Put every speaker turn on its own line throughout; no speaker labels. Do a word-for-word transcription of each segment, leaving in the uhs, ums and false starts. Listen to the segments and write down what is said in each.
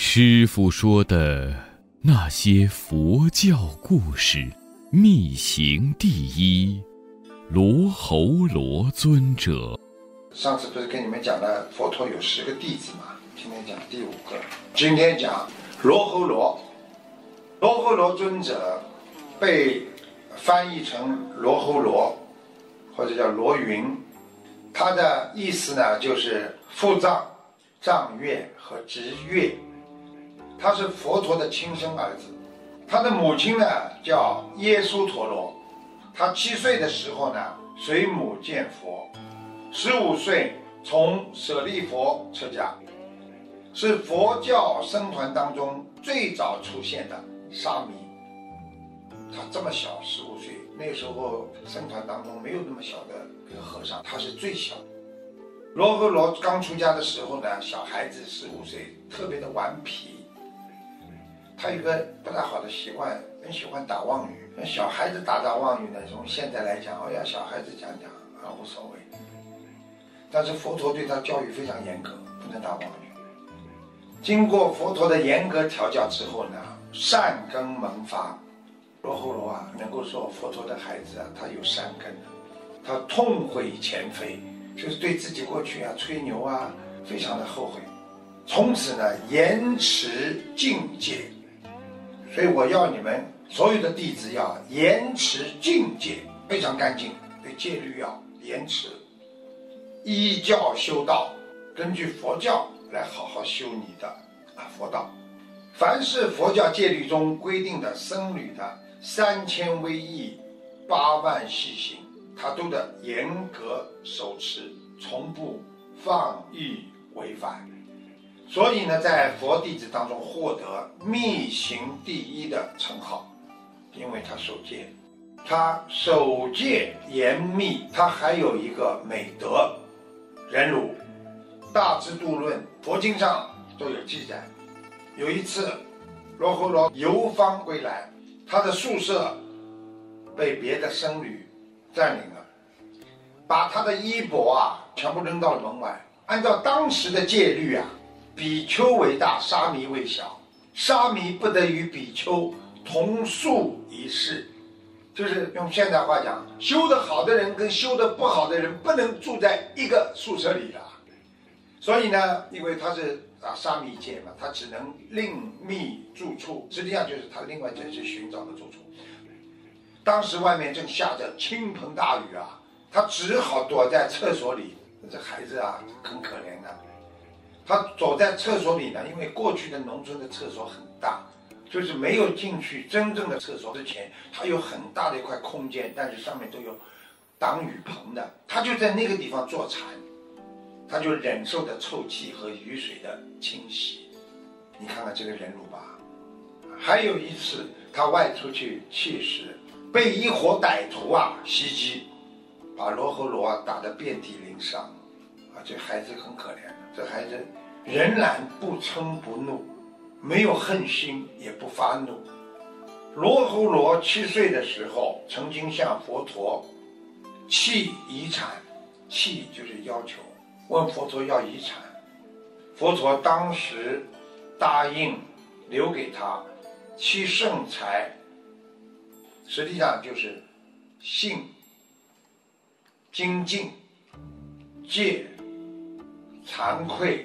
师父说的那些佛教故事，密行第一，罗睺罗尊者。
上次不是跟你们讲了佛陀有十个弟子嘛？今天讲第五个。今天讲罗睺罗。罗睺罗尊者被翻译成罗睺罗，或者叫罗云。他的意思呢，就是父藏、藏月和直月。他是佛陀的亲生儿子。他的母亲呢叫耶输陀罗。他七岁的时候呢，随母见佛。十五岁从舍利佛出家，是佛教僧团当中最早出现的沙弥。他这么小，十五岁，那个时候僧团当中没有那么小的一个和尚，他是最小。罗睺罗刚出家的时候呢，小孩子十五岁，特别的顽皮。他有个不大好的习惯，很喜欢打妄语。小孩子打打妄语呢，从现在来讲，哎呀，小孩子讲讲啊无所谓。但是佛陀对他教育非常严格，不能打妄语。经过佛陀的严格调教之后呢，善根萌发。罗睺罗啊，能够说佛陀的孩子啊，他有善根，他痛悔前非，就是对自己过去啊吹牛啊，非常的后悔。从此呢，严持境界。所以我要你们所有的弟子要严持境界，非常干净，对戒律要严持。依教修道，根据佛教来好好修你的啊佛道。凡是佛教戒律中规定的僧侣的三千威仪、八万细行，他都得严格守持，从不放逸违反。所以呢，在佛弟子当中获得密行第一的称号，因为他守戒，他守戒严密，他还有一个美德，忍辱。大智度论佛经上都有记载。有一次罗睺罗游方归来，他的宿舍被别的僧侣占领了，把他的衣钵啊全部扔到了门外。按照当时的戒律啊，比丘为大，沙弥为小，沙弥不得与比丘同宿一室，就是用现代话讲，修得好的人跟修得不好的人不能住在一个宿舍里的。所以呢，因为他是啊沙弥戒嘛，他只能另觅住处，实际上就是他另外只是寻找的住处。当时外面正下着倾盆大雨啊，他只好躲在厕所里。这孩子啊很可怜的，他走在厕所里呢，因为过去的农村的厕所很大，就是没有进去真正的厕所之前，它有很大的一块空间，但是上面都有挡雨棚的，他就在那个地方坐禅，他就忍受着臭气和雨水的侵袭。你看看这个忍辱吧。还有一次他外出去乞食，被一伙歹徒啊袭击，把罗睺罗啊打得遍体鳞伤啊！这孩子很可怜，这孩子仍然不嗔不怒，没有恨心，也不发怒。罗睺罗七岁的时候，曾经向佛陀弃遗产，弃就是要求，问佛陀要遗产。佛陀当时答应留给他七圣财，实际上就是信、精进、戒、惭愧、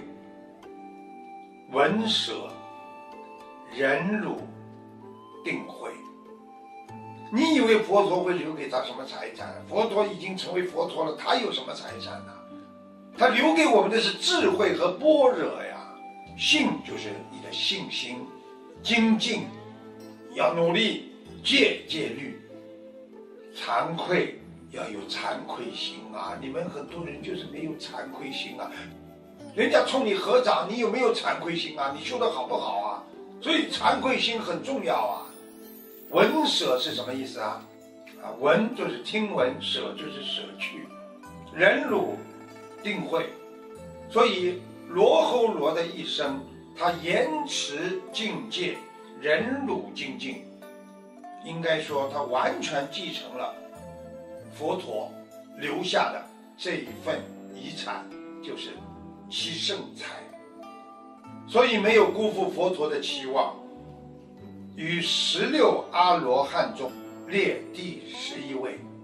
闻舍、忍辱、定慧。你以为佛陀会留给他什么财产？佛陀已经成为佛陀了，他有什么财产呢？他留给我们的是智慧和般若呀。信就是你的信心，精进要努力，戒戒律，惭愧要有惭愧心啊！你们很多人就是没有惭愧心啊，人家冲你合掌，你有没有惭愧心啊？你修得好不好啊？所以惭愧心很重要啊。闻舍是什么意思啊？啊，闻就是听闻，舍就是舍去，忍辱定慧。所以罗睺罗的一生，他严持境界，忍辱精进，应该说他完全继承了佛陀留下的这一份遗产，就是七圣财。 所以没有辜负佛陀的期望，于十六阿罗汉中列第十一位。